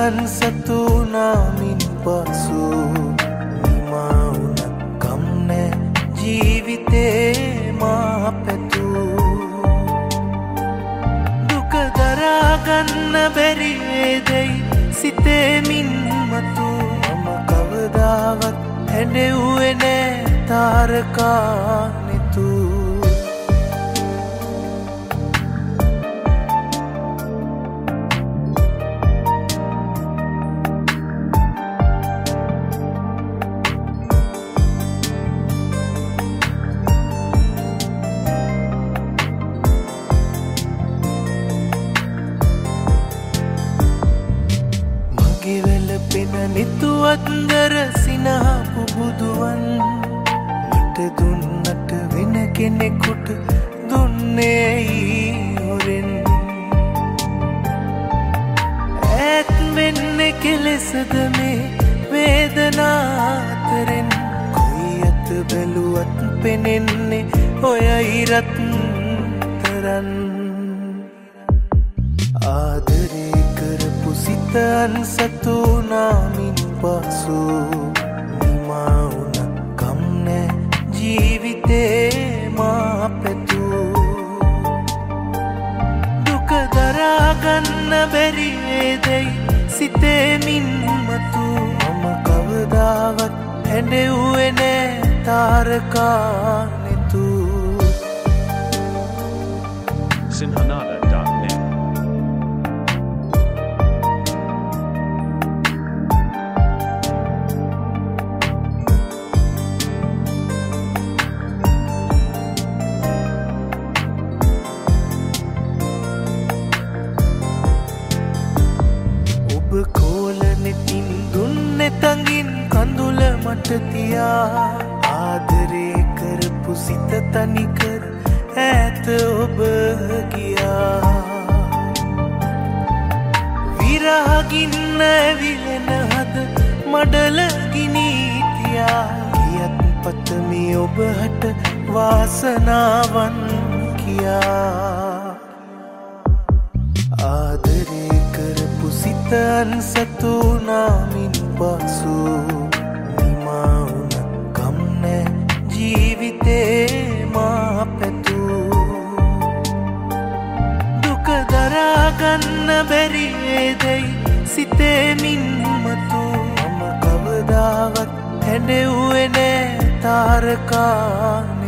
අන්සතු නාමින් පසු නිමා වුණත් කම් නෑ ජීවිතේ මා පැතු දුක දරාගන්න බැරි වේදයි සිතේ මින් මතු මම කවදාවත් හැඬෙව්වේ නෑ තාරකා නෙතු නිතුවත්දර සිනහපු බුදුවන් මට දුන්නට වෙන කෙනෙකුට දුන්නේයි හොරෙන් ඈත් වෙන්න කෙලෙසද මේ වේදනාතරෙන් කොයි අත බැලුවත් පෙනෙන්නේ ඔය ඉරත් තරන් ආදරේ කරපු සිත අන්සතු නාමින් පසු නිමා වුණත් කම් නෑ ජීවිතේ මා පැතු දුක දරාගන්න බැරි වේදයි සිතේ මින් මතු මම කවදාවත් හැඬෙව්වේ නෑ තාරකා නෙතු Sinhanada.net කෝලනෙතින් දුන්නේ තඟින් කඳුල මට තියා ආදරේ කරපු සිත තනිකර ඈත ඔබ ගියා විරහගින්න ඇවිලෙන හද මඩල ගිනීතියා කියත් පතමි ඔබහට වාසනාවන් කියා ආදරේ කරපු සිත අන්සතු නාමින් පසු නිමා වුණත් කම් නෑ ජීවිතේ මා පැතු දුක දරාගන්න බැරි වේදයි සිතේ මින් මතු මම කවදාවත් හැඬෙව්වේ නෑ තාරකා